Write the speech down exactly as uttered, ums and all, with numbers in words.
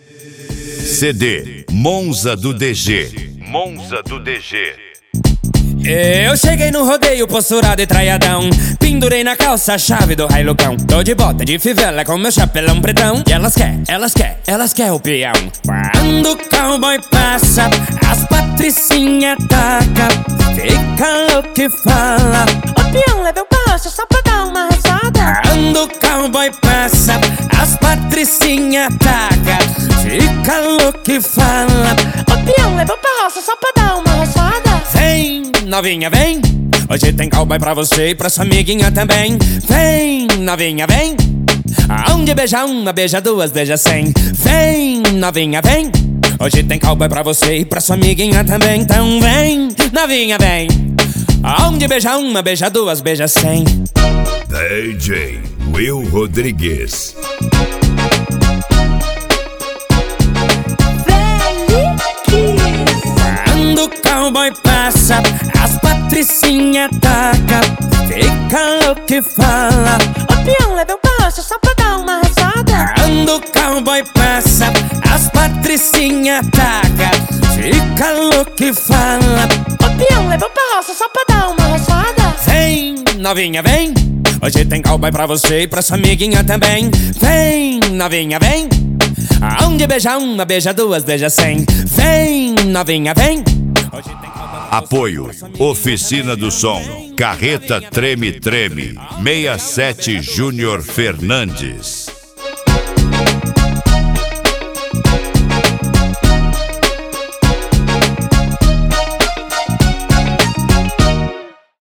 C D Monza do D G. Monza do D G. Eu cheguei no rodeio posturado e traiadão, pendurei na calça a chave do railucão. Tô de bota de fivela com meu chapelão pretão. E elas quer, elas quer, elas quer o peão. Quando o cowboy passa, as patricinha taca, fica louco e fala: o peão leva o passo só pra dar uma rezada. Quando o cowboy passa, as patricinha taca, fica louco e fala: o peão leva o passo só pra dar uma rezada. Vem, novinha, vem, hoje tem cowboy pra você e pra sua amiguinha também. Vem, novinha, vem, aonde beija uma, beija duas, beija cem. Vem, novinha, vem, hoje tem cowboy pra você e pra sua amiguinha também. Então vem, novinha, vem, aonde beija uma, beija duas, beija cem. D J Will Rodrigues. Quando o cowboy passa, as patricinha taca, fica louco e fala: o peão leva o passo só pra dar uma rezada. Quando o cowboy passa, as patricinha taca, fica louco e fala: o peão leva o passo só pra dar uma rezada. Vem, novinha, vem, hoje tem cowboy pra você e pra sua amiguinha também. Vem, novinha, vem, aonde beija uma, beija duas, beija cem. Vem, novinha, vem, hoje tem cowboy. Apoio Oficina do Som, Carreta Treme Treme, sessenta e sete Júnior Fernandes.